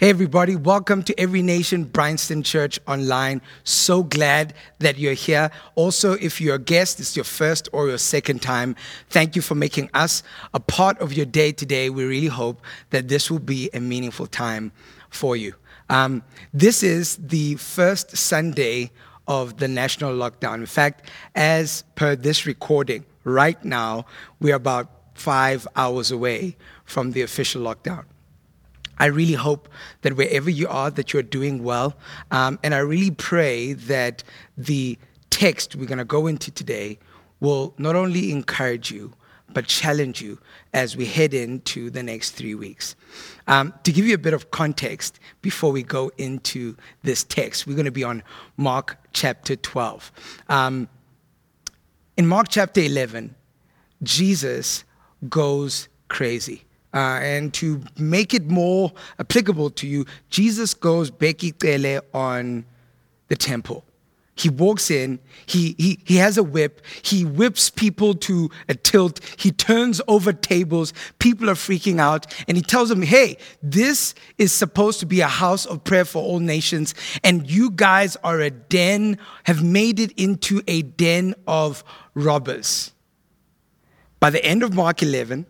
Hey everybody, welcome to Every Nation Bryanston Church Online. So glad that you're here. Also, if you're a guest, it's your first or your second time, thank you for making us a part of your day today. We really hope that this will be a meaningful time for you. This is the first Sunday of the national lockdown. In fact, as per this recording, right now, we're about 5 hours away from the official lockdown. I really hope that wherever you are, that you're doing well. And I really pray that the text we're going to go into today will not only encourage you, but challenge you as we head into the next 3 weeks. To give you a bit of context before we go into this text, we're going to be on Mark chapter 12. In Mark chapter 11, Jesus goes crazy. And to make it more applicable to you, Jesus goes bekicele on the temple. He walks in, he has a whip, he whips people to a tilt, he turns over tables, people are freaking out, and he tells them, hey, this is supposed to be a house of prayer for all nations, and you guys are a den, have made it into a den of robbers. By the end of Mark 11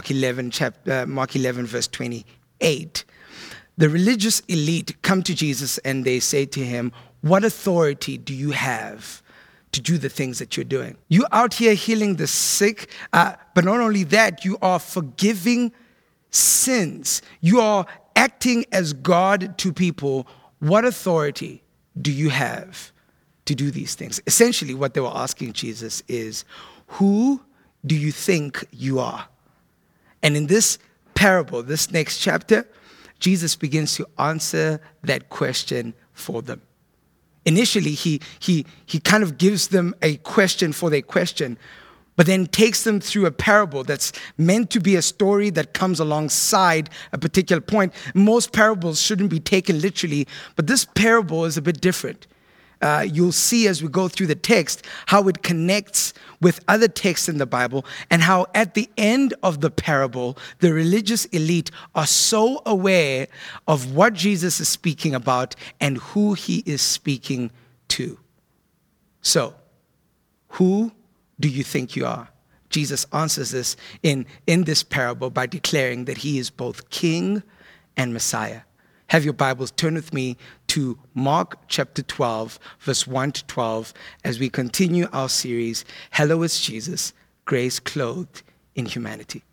verse 28, the religious elite come to Jesus and they say to him, what authority do you have to do the things that you're doing? You're out here healing the sick, but not only that, you are forgiving sins. You are acting as God to people. What authority do you have to do these things? Essentially, what they were asking Jesus is, who do you think you are? And in this parable, this next chapter, Jesus begins to answer that question for them. Initially, he kind of gives them a question for their question, but then takes them through a parable that's meant to be a story that comes alongside a particular point. Most parables shouldn't be taken literally, but this parable is a bit different. You'll see as we go through the text how it connects with other texts in the Bible and how at the end of the parable, the religious elite are so aware of what Jesus is speaking about and who he is speaking to. So, who do you think you are? Jesus answers this in this parable by declaring that he is both King and Messiah. Have your Bibles, turn with me to Mark chapter 12, verse 1 to 12, as we continue our series, Hello, it's Jesus, Grace Clothed in Humanity.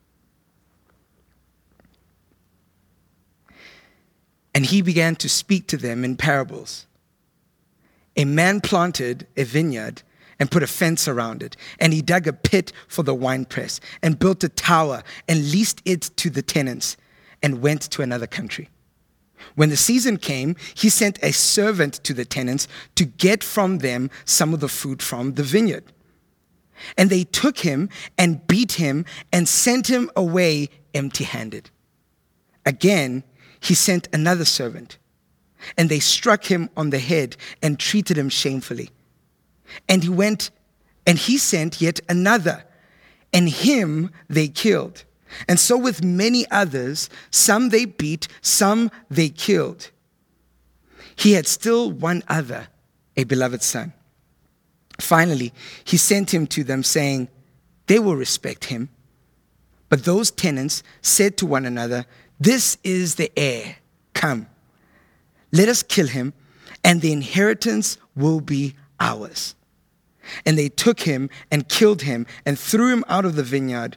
And he began to speak to them in parables. A man planted a vineyard and put a fence around it, and he dug a pit for the winepress and built a tower and leased it to the tenants and went to another country. When the season came, he sent a servant to the tenants to get from them some of the fruit from the vineyard. And they took him and beat him and sent him away empty-handed. Again, he sent another servant, and they struck him on the head and treated him shamefully. And he went, and he sent yet another, and him they killed. And so with many others, some they beat, some they killed. He had still one other, a beloved son. Finally, he sent him to them, saying, they will respect him. But those tenants said to one another, this is the heir. Come, let us kill him, and the inheritance will be ours. And they took him and killed him and threw him out of the vineyard.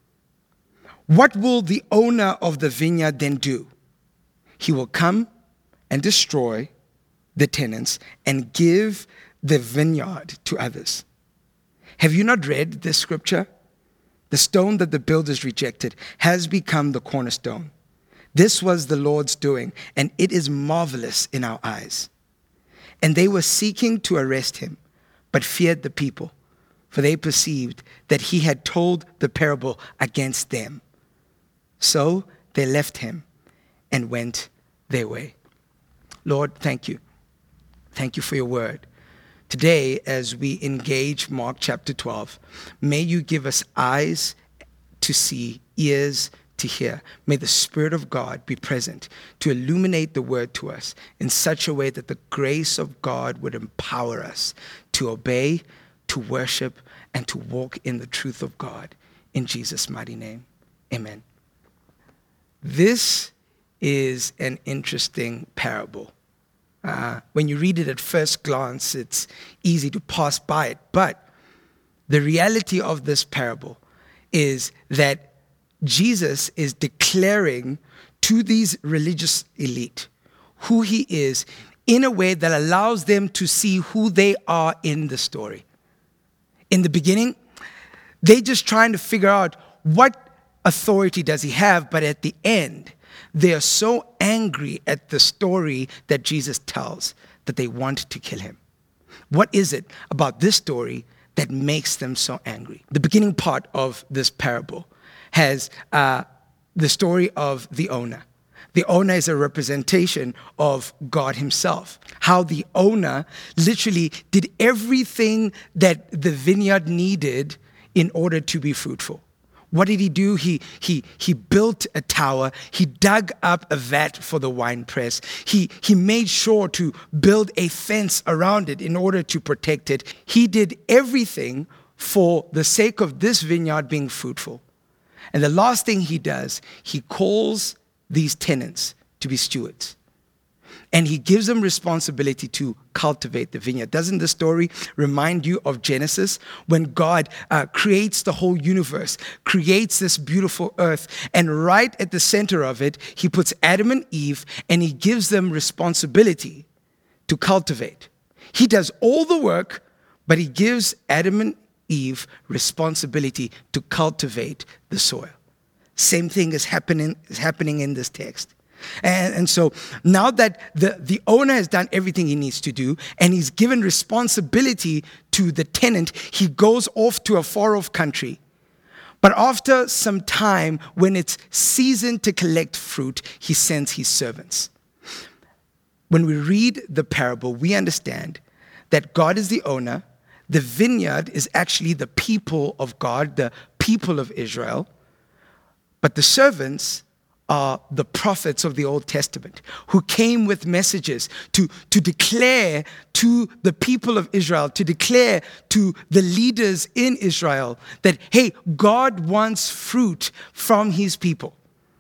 What will the owner of the vineyard then do? He will come and destroy the tenants and give the vineyard to others. Have you not read this scripture? The stone that the builders rejected has become the cornerstone. This was the Lord's doing, and it is marvelous in our eyes. And they were seeking to arrest him, but feared the people, for they perceived that he had told the parable against them. So they left him and went their way. Lord, thank you. Thank you for your word. Today, as we engage Mark chapter 12, may you give us eyes to see, ears to hear. May the Spirit of God be present to illuminate the word to us in such a way that the grace of God would empower us to obey, to worship, and to walk in the truth of God. In Jesus' mighty name, amen. This is an interesting parable. When you read it at first glance, it's easy to pass by it. But the reality of this parable is that Jesus is declaring to these religious elite who he is in a way that allows them to see who they are in the story. In the beginning, they're just trying to figure out what authority does he have, but at the end, they are so angry at the story that Jesus tells that they want to kill him. What is it about this story that makes them so angry? The beginning part of this parable has the story of the owner. The owner is a representation of God himself. How the owner literally did everything that the vineyard needed in order to be fruitful. What did he do? He built a tower. He dug up a vat for the winepress. He made sure to build a fence around it in order to protect it. He did everything for the sake of this vineyard being fruitful. And the last thing he does, he calls these tenants to be stewards. And he gives them responsibility to cultivate the vineyard. Doesn't the story remind you of Genesis? When God creates the whole universe, creates this beautiful earth, and right at the center of it, he puts Adam and Eve, and he gives them responsibility to cultivate. He does all the work, but he gives Adam and Eve responsibility to cultivate the soil. Same thing is happening in this text. And so now that the owner has done everything he needs to do, and he's given responsibility to the tenant, he goes off to a far-off country. But after some time, when it's season to collect fruit, he sends his servants. When we read the parable, we understand that God is the owner. The vineyard is actually the people of God, the people of Israel. But the servants are the prophets of the Old Testament who came with messages to declare to the people of Israel, to declare to the leaders in Israel that, hey, God wants fruit from his people.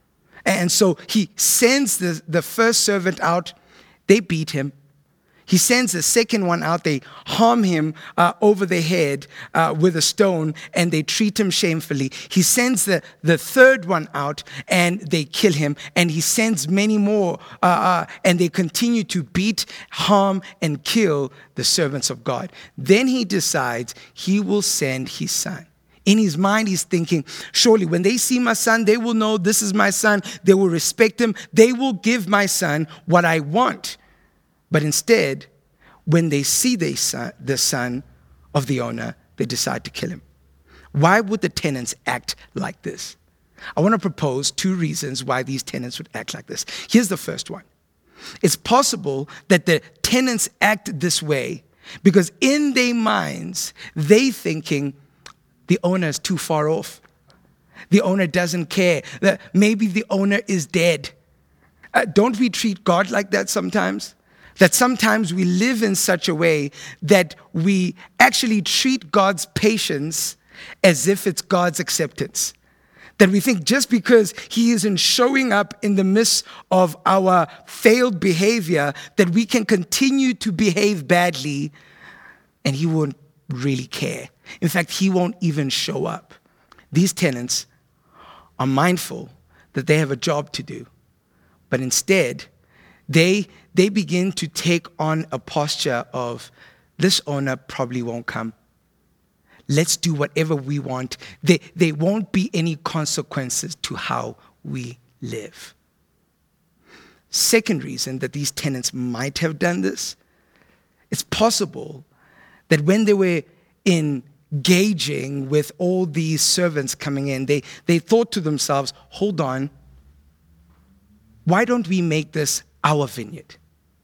And so he sends the first servant out. They beat him. He sends the second one out. They harm him over the head with a stone, and they treat him shamefully. He sends the third one out, and they kill him. And he sends many more, and they continue to beat, harm, and kill the servants of God. Then he decides he will send his son. In his mind, he's thinking, surely when they see my son, they will know this is my son. They will respect him. They will give my son what I want. But instead, when they see the son of the owner, they decide to kill him. Why would the tenants act like this? I want to propose 2 reasons why these tenants would act like this. Here's the first one. It's possible that the tenants act this way because in their minds, they thinking the owner is too far off. The owner doesn't care. Maybe the owner is dead. Don't we treat God like that sometimes? That sometimes we live in such a way that we actually treat God's patience as if it's God's acceptance. That we think just because he isn't showing up in the midst of our failed behavior, that we can continue to behave badly and he won't really care. In fact, he won't even show up. These tenants are mindful that they have a job to do, but instead, they begin to take on a posture of, this owner probably won't come. Let's do whatever we want. There won't be any consequences to how we live. Second reason that these tenants might have done this, it's possible that when they were engaging with all these servants coming in, they thought to themselves, hold on, why don't we make this our vineyard?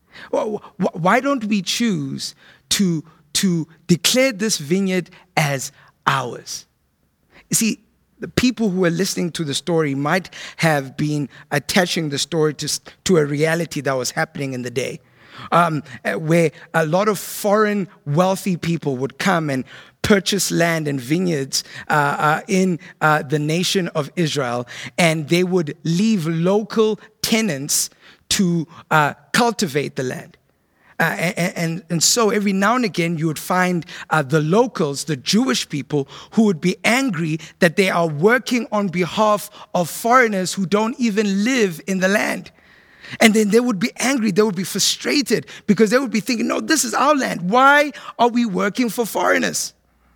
Why don't we choose to declare this vineyard as ours? You see, the people who were listening to the story might have been attaching the story to a reality that was happening in the day, where a lot of foreign wealthy people would come and purchase land and vineyards in the nation of Israel, and they would leave local tenants to cultivate the land. And so every now and again, you would find the locals, the Jewish people, who would be angry that they are working on behalf of foreigners who don't even live in the land. And then they would be angry, they would be frustrated, because they would be thinking, no, this is our land. Why are we working for foreigners?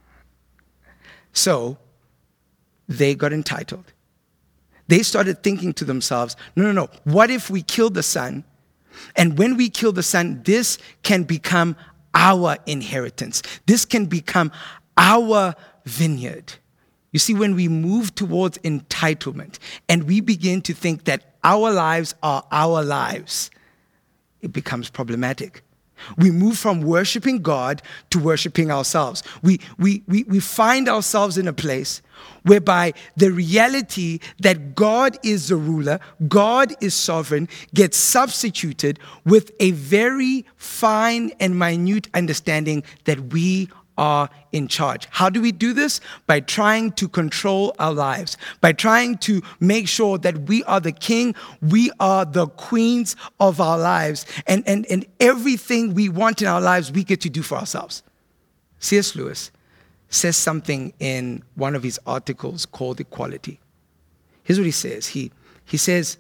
So they got entitled. They started thinking to themselves, no, what if we kill the son? And when we kill the son, this can become our inheritance. This can become our vineyard. You see, when we move towards entitlement and we begin to think that our lives are our lives, it becomes problematic. We move from worshiping God to worshiping ourselves. We find ourselves in a place whereby the reality that God is the ruler, God is sovereign, gets substituted with a very fine and minute understanding that we are in charge. How do we do this? By trying to control our lives, by trying to make sure that we are the king, we are the queens of our lives, and everything we want in our lives, we get to do for ourselves. C.S. Lewis says something in one of his articles called Equality. Here's what he says. He says,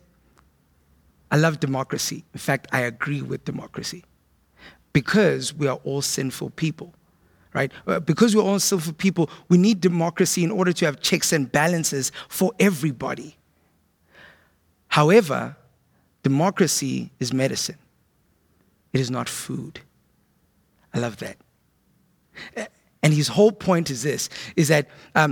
I love democracy. In fact, I agree with democracy because we are all sinful people. Right? Because we're all sinful people, we need democracy in order to have checks and balances for everybody. However, democracy is medicine. It is not food. I love that. And his whole point is this, is that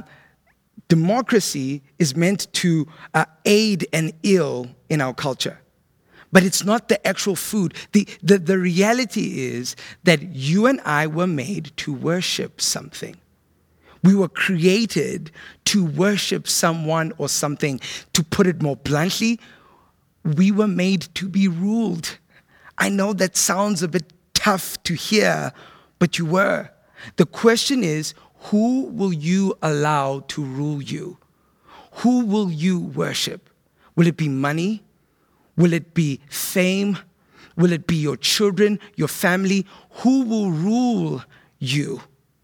democracy is meant to aid an ill in our culture. But it's not the actual food. The reality is that you and I were made to worship something. We were created to worship someone or something. To put it more bluntly, we were made to be ruled. I know that sounds a bit tough to hear, but you were. The question is, who will you allow to rule you? Who will you worship? Will it be money? Will it be fame? Will it be your children, your family? Who will rule you?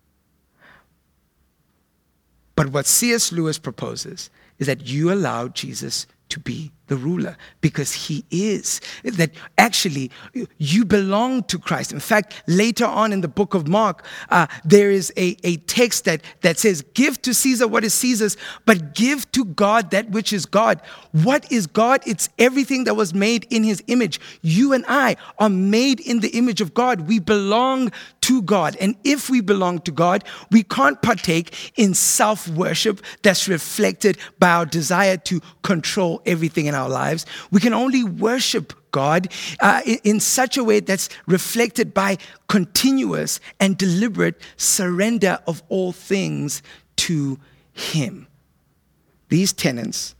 But what C.S. Lewis proposes is that you allow Jesus to be the ruler, because he is. That actually you belong to Christ. In fact, later on in the book of Mark, there is a text that says, give to Caesar what is Caesar's, but give to God that which is God. What is God? It's everything that was made in his image. You and I are made in the image of God. We belong to God. And if we belong to God, we can't partake in self-worship that's reflected by our desire to control everything in our lives. We can only worship God in such a way that's reflected by continuous and deliberate surrender of all things to him. These tenants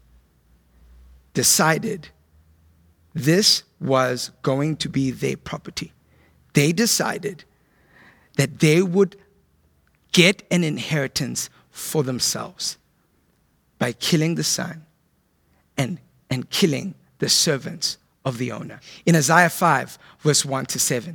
decided this was going to be their property. They decided that they would get an inheritance for themselves by killing the son and killing the servants of the owner. In Isaiah 5, verse 1 to 7,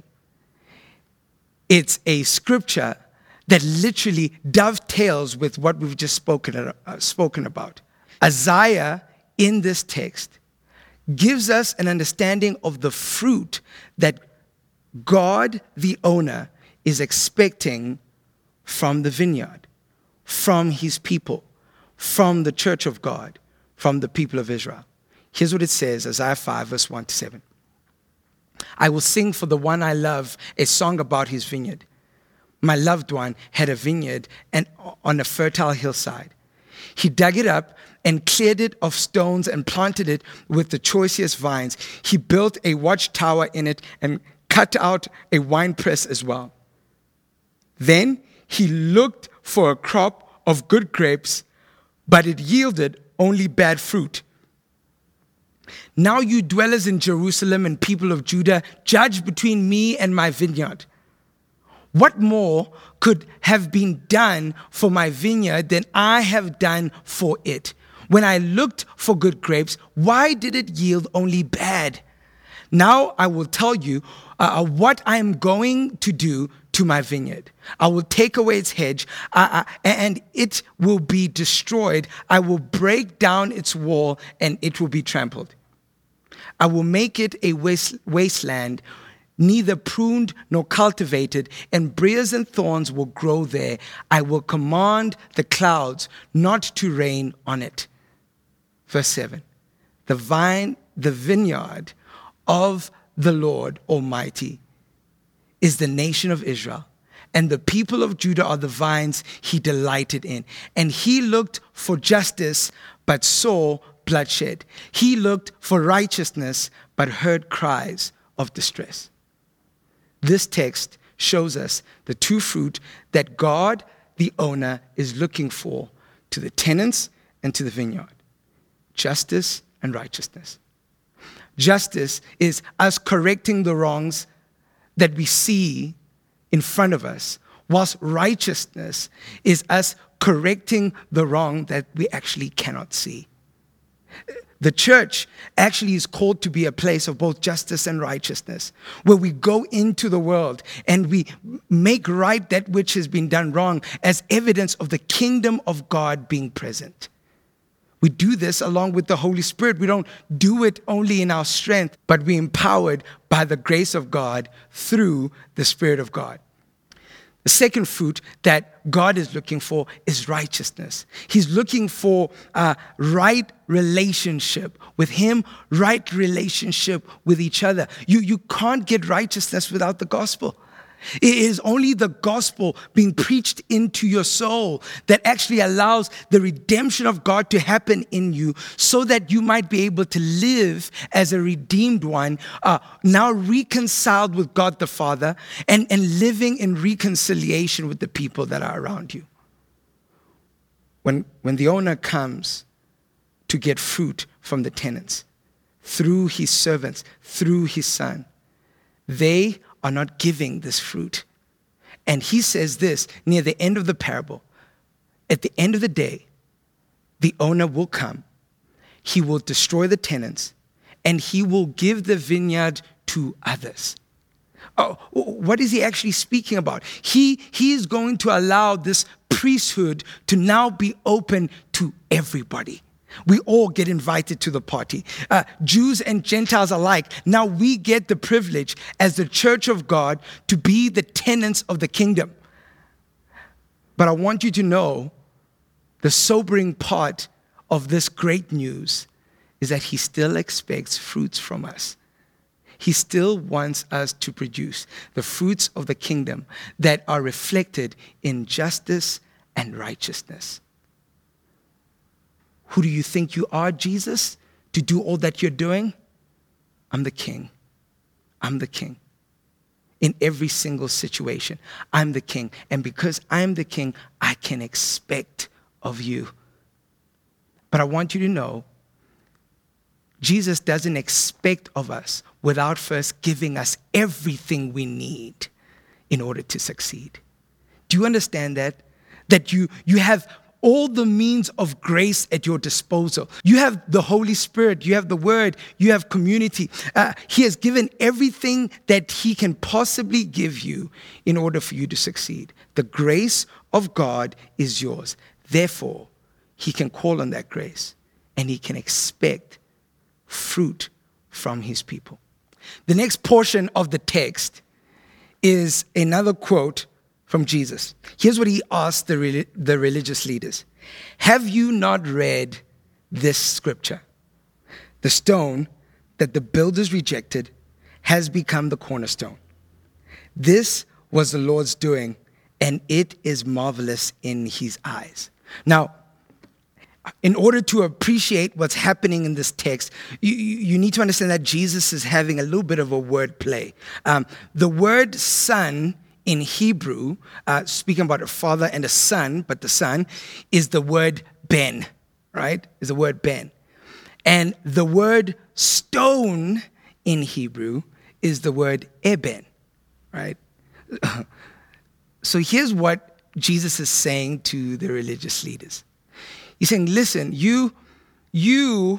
it's a scripture that literally dovetails with what we've just spoken about. Isaiah, in this text, gives us an understanding of the fruit that God, the owner, is expecting from the vineyard, from his people, from the church of God, from the people of Israel. Here's what it says, Isaiah 5, verse 1 to 7. I will sing for the one I love a song about his vineyard. My loved one had a vineyard and on a fertile hillside. He dug it up and cleared it of stones and planted it with the choicest vines. He built a watchtower in it and cut out a winepress as well. Then he looked for a crop of good grapes, but it yielded only bad fruit. Now you dwellers in Jerusalem and people of Judah, judge between me and my vineyard. What more could have been done for my vineyard than I have done for it? When I looked for good grapes, why did it yield only bad? Now I will tell you what I am going to do to my vineyard. I will take away its hedge, and it will be destroyed. I will break down its wall, and it will be trampled. I will make it a wasteland, neither pruned nor cultivated, and briars and thorns will grow there. I will command the clouds not to rain on it. Verse 7, the vineyard of the Lord Almighty is the nation of Israel, and the people of Judah are the vines he delighted in. And he looked for justice, but saw bloodshed. He looked for righteousness, but heard cries of distress. This text shows us the two fruit that God, the owner, is looking for to the tenants and to the vineyard: justice and righteousness. Justice is us correcting the wrongs that we see in front of us, whilst righteousness is us correcting the wrong that we actually cannot see. The church actually is called to be a place of both justice and righteousness, where we go into the world and we make right that which has been done wrong as evidence of the kingdom of God being present. We do this along with the Holy Spirit. We don't do it only in our strength, but we're empowered by the grace of God through the Spirit of God. The second fruit that God is looking for is righteousness. He's looking for a right relationship with Him, right relationship with each other. You can't get righteousness without the gospel. It is only the gospel being preached into your soul that actually allows the redemption of God to happen in you, so that you might be able to live as a redeemed one, now reconciled with God the Father, and living in reconciliation with the people that are around you. When the owner comes to get fruit from the tenants, through his servants, through his son, they are not giving this fruit. And he says this near the end of the parable: at the end of the day, the owner will come, he will destroy the tenants, and he will give the vineyard to others. Oh, what is he actually speaking about? He is going to allow this priesthood to now be open to everybody. We all get invited to the party. Jews and Gentiles alike. Now we get the privilege as the church of God to be the tenants of the kingdom. But I want you to know the sobering part of this great news is that He still expects fruits from us. He still wants us to produce the fruits of the kingdom that are reflected in justice and righteousness. Who do you think you are, Jesus, to do all that you're doing? I'm the king. I'm the king. In every single situation, I'm the king. And because I'm the king, I can expect of you. But I want you to know, Jesus doesn't expect of us without first giving us everything we need in order to succeed. Do you understand that? That you have all the means of grace at your disposal. You have the Holy Spirit, you have the Word, you have community. He has given everything that He can possibly give you in order for you to succeed. The grace of God is yours. Therefore, He can call on that grace, and He can expect fruit from His people. The next portion of the text is another quote from Jesus. Here's what He asked the religious leaders. Have you not read this scripture? The stone that the builders rejected has become the cornerstone. This was the Lord's doing, and it is marvelous in His eyes. Now, in order to appreciate what's happening in this text, you need to understand that Jesus is having a little bit of a word play. The word son in Hebrew, speaking about a father and a son, but the son is the word ben, right? Is the word ben. And the word stone in Hebrew is the word eben, right? So here's what Jesus is saying to the religious leaders. He's saying, listen, you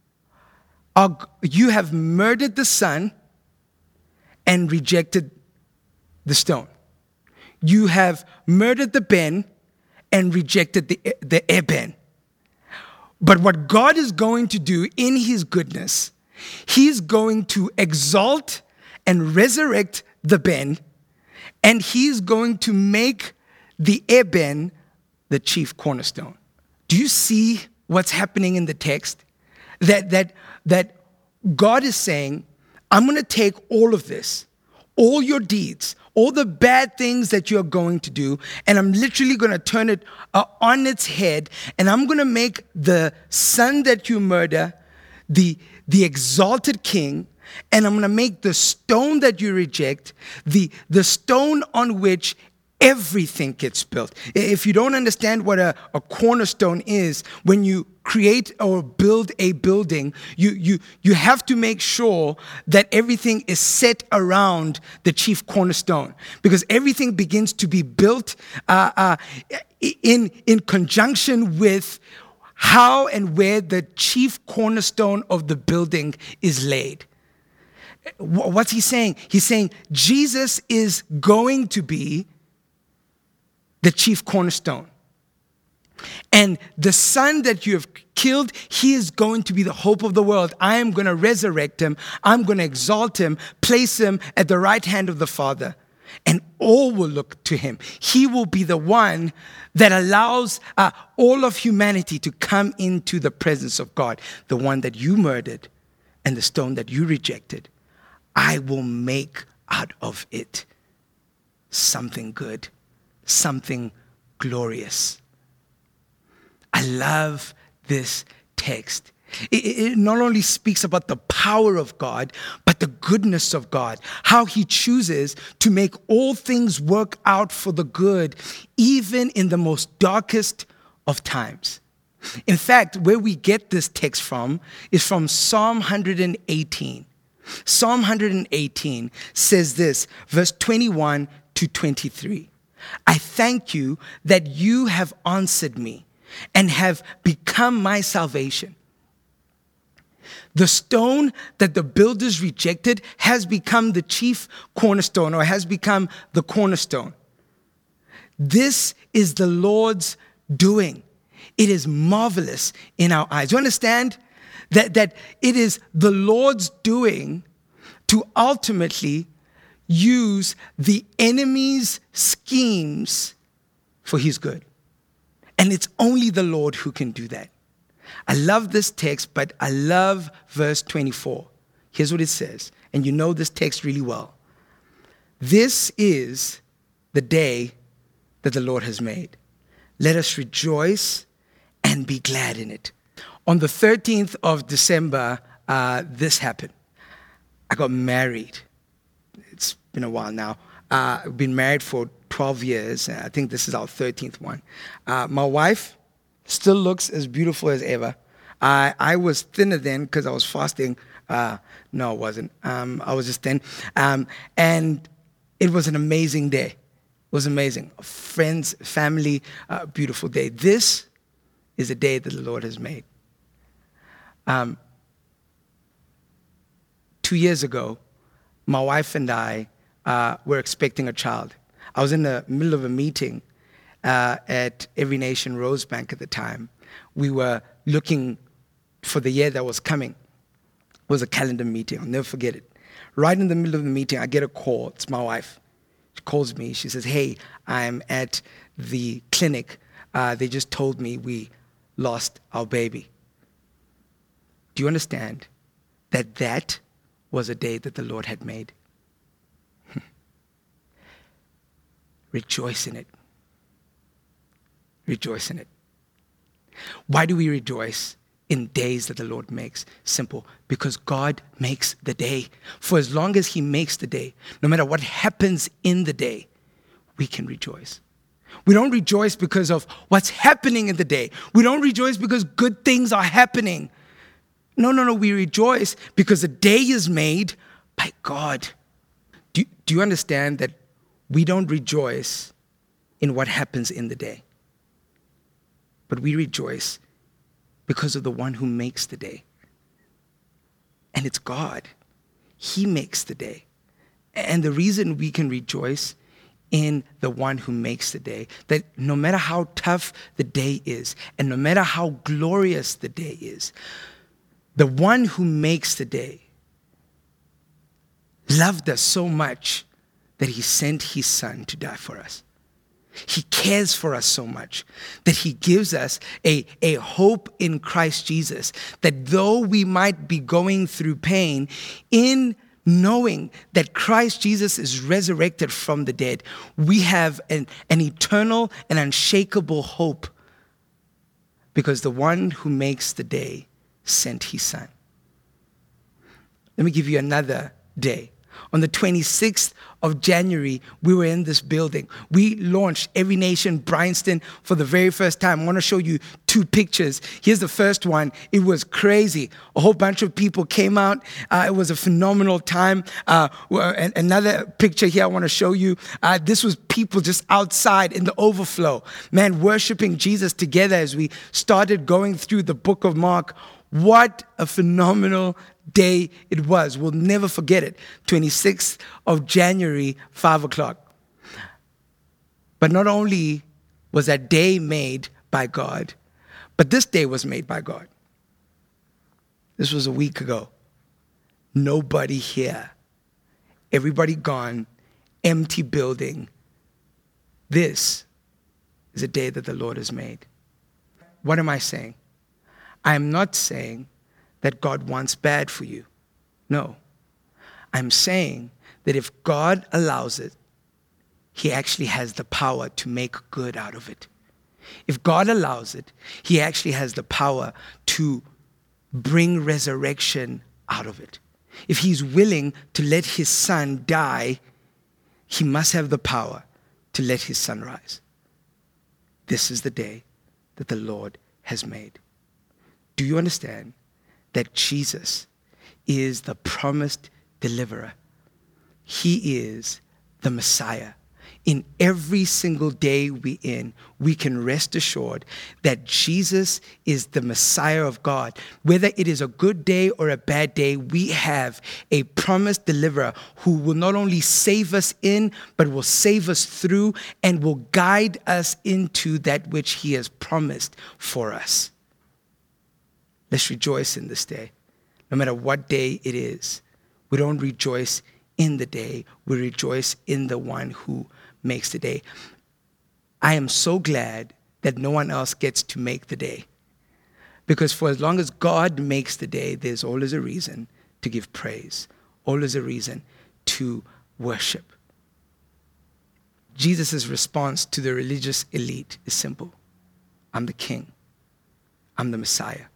have murdered the Son and rejected the stone. You have murdered the Ben and rejected the Eben. But what God is going to do in his goodness, he's going to exalt and resurrect the Ben, and he's going to make the Eben the chief cornerstone. Do you see what's happening in the text? That God is saying, I'm going to take all of this, all your deeds, all the bad things that you're going to do, and I'm literally going to turn it on its head, and I'm going to make the Son that you murder the exalted king, and I'm going to make the stone that you reject the stone on which everything gets built. If you don't understand what a cornerstone is, when you create or build a building, you have to make sure that everything is set around the chief cornerstone, because everything begins to be built in conjunction with how and where the chief cornerstone of the building is laid. What's he saying? He's saying Jesus is going to be the chief cornerstone. And the Son that you have killed, he is going to be the hope of the world. I am going to resurrect him. I'm going to exalt him, place him at the right hand of the Father. And all will look to him. He will be the one that allows all of humanity to come into the presence of God. The one that you murdered and the stone that you rejected, I will make out of it something good, something glorious. I love this text. It not only speaks about the power of God, but the goodness of God, how he chooses to make all things work out for the good, even in the most darkest of times. In fact, where we get this text from is from Psalm 118. Psalm 118 says this, verse 21 to 23. I thank you that you have answered me and have become my salvation. The stone that the builders rejected has become the chief cornerstone, or has become the cornerstone. This is the Lord's doing. It is marvelous in our eyes. You understand that it is the Lord's doing to ultimately use the enemy's schemes for his good. And it's only the Lord who can do that. I love this text, but I love verse 24. Here's what it says, and you know this text really well. This is the day that the Lord has made. Let us rejoice and be glad in it. On the 13th of December, this happened. I got married. It's been a while now. I've been married for 12 years. I think this is our 13th one. My wife still looks as beautiful as ever. I was thinner then because I was fasting. No, I wasn't. I was just thin. And it was an amazing day. It was amazing. Friends, family, beautiful day. This is a day that the Lord has made. 2 years ago, my wife and I were expecting a child. I was in the middle of a meeting at Every Nation Rosebank at the time. We were looking for the year that was coming. It was a calendar meeting. I'll never forget it. Right in the middle of the meeting, I get a call. It's my wife. She calls me. She says, hey, I'm at the clinic. They just told me we lost our baby. Do you understand that that was a day that the Lord had made? Rejoice in it. Rejoice in it. Why do we rejoice in days that the Lord makes? Simple. Because God makes the day. For as long as he makes the day, no matter what happens in the day, we can rejoice. We don't rejoice because of what's happening in the day. We don't rejoice because good things are happening. No. We rejoice because the day is made by God. Do you understand that we don't rejoice in what happens in the day? But we rejoice because of the one who makes the day. And it's God. He makes the day. And the reason we can rejoice in the one who makes the day, that no matter how tough the day is, and no matter how glorious the day is, the one who makes the day loved us so much that he sent his son to die for us. He cares for us so much that he gives us a hope in Christ Jesus, that though we might be going through pain, in knowing that Christ Jesus is resurrected from the dead, we have an eternal and unshakable hope, because the one who makes the day sent his son. Let me give you another day. On the 26th of January, we were in this building. We launched Every Nation Bryanston for the very first time. I want to show you two pictures. Here's the first one. It was crazy. A whole bunch of people came out. It was a phenomenal time. Another picture here I want to show you. This was people just outside in the overflow. Man, worshiping Jesus together as we started going through the book of Mark. What a phenomenal day it was. We'll never forget it. 26th of January, 5 o'clock. But not only was that day made by God, but this day was made by God. This was a week ago. Nobody here. Everybody gone. Empty building. This is a day that the Lord has made. What am I saying? I am not saying that God wants bad for you. No. I'm saying that if God allows it, he actually has the power to make good out of it. If God allows it, he actually has the power to bring resurrection out of it. If he's willing to let his son die, he must have the power to let his son rise. This is the day that the Lord has made. Do you understand that Jesus is the promised deliverer? He is the Messiah. In every single day we can rest assured that Jesus is the Messiah of God. Whether it is a good day or a bad day, we have a promised deliverer who will not only save us in, but will save us through and will guide us into that which he has promised for us. Let's rejoice in this day. No matter what day it is, we don't rejoice in the day. We rejoice in the one who makes the day. I am so glad that no one else gets to make the day. Because for as long as God makes the day, there's always a reason to give praise. Always a reason to worship. Jesus' response to the religious elite is simple. I'm the king. I'm the Messiah.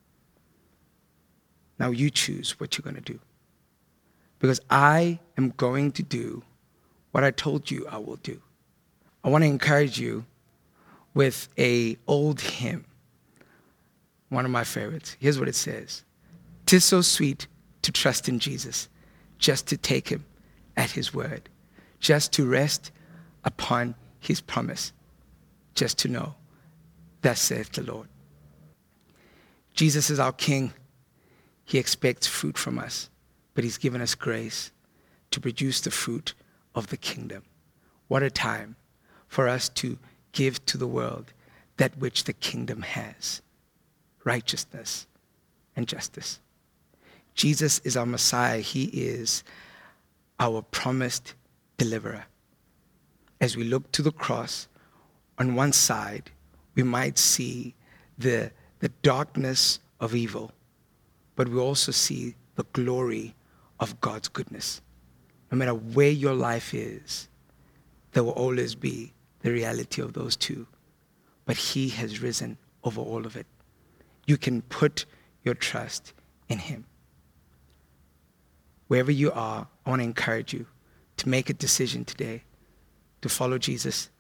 Now you choose what you're going to do. Because I am going to do what I told you I will do. I want to encourage you with an old hymn, one of my favorites. Here's what it says. 'Tis so sweet to trust in Jesus, just to take him at his word, just to rest upon his promise, just to know, thus saith the Lord. Jesus is our King. He expects fruit from us, but he's given us grace to produce the fruit of the kingdom. What a time for us to give to the world that which the kingdom has, righteousness and justice. Jesus is our Messiah. He is our promised deliverer. As we look to the cross, on one side, we might see the darkness of evil, but we also see the glory of God's goodness. No matter where your life is, there will always be the reality of those two. But he has risen over all of it. You can put your trust in him. Wherever you are, I want to encourage you to make a decision today to follow Jesus, to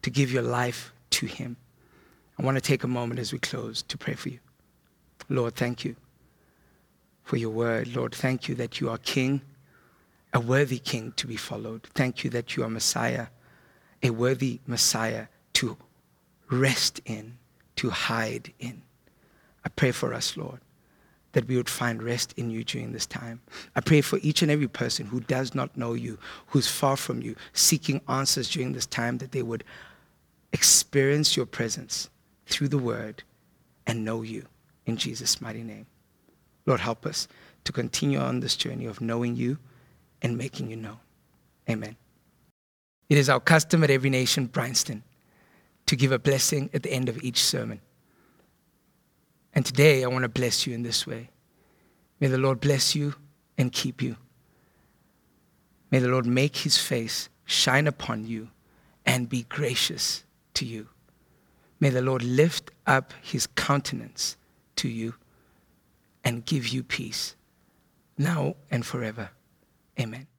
to give your life to him. I want to take a moment as we close to pray for you. Lord, thank you for your word. Lord, thank you that you are King, a worthy King to be followed. Thank you that you are Messiah, a worthy Messiah to rest in, to hide in. I pray for us, Lord, that we would find rest in you during this time. I pray for each and every person who does not know you, who's far from you, seeking answers during this time, that they would experience your presence through the word and know you in Jesus' mighty name. Lord, help us to continue on this journey of knowing you and making you known. Amen. It is our custom at Every Nation Bryanston to give a blessing at the end of each sermon. And today I want to bless you in this way. May the Lord bless you and keep you. May the Lord make his face shine upon you and be gracious to you. May the Lord lift up his countenance to you and give you peace now and forever. Amen.